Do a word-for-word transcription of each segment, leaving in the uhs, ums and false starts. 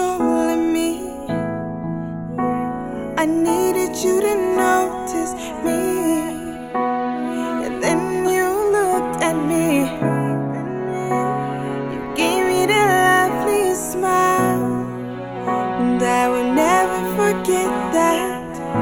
controlling me. I needed you to notice me, and then you looked at me. You gave me that lovely smile, and I will never forget that.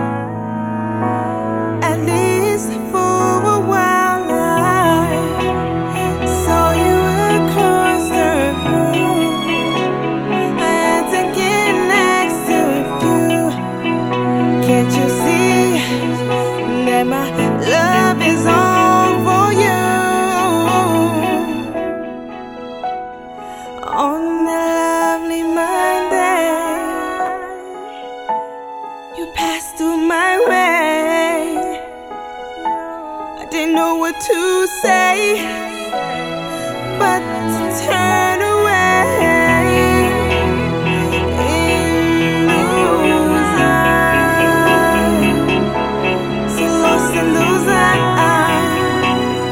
At least for a while, I saw you across the room. I had to get next to you. Can't you see that my love is all for you? On that lovely Monday, you passed through my way. I didn't know what to say, but to turn away. In those eyes, so lost in those eyes,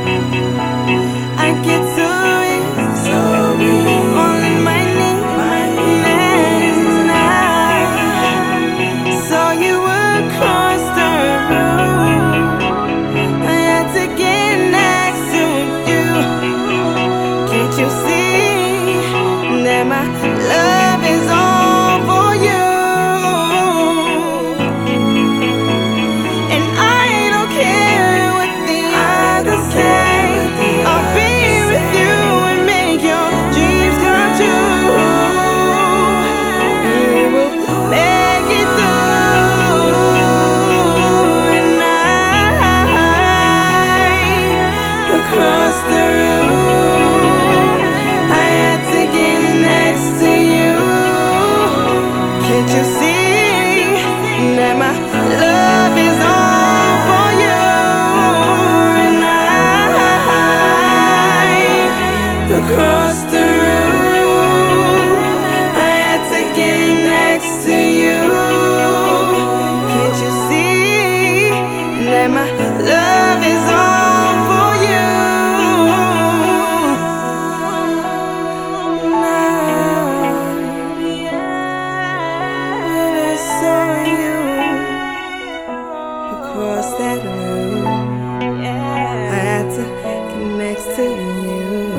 I get so weak, so weak, all in my knees, my knees now. Saw you across the room. I had to get next to you. Can't you see that my love is all for you? And I don't care what the others say. I'll be with you and make your dreams come true. We will make it through. And I, across the room, I had to get next to you. Can't you see that my love is all for you? And I, across the room, I had to get next to you. Can't you see that my love is all for you? When I saw you across that room, I had to get next to you.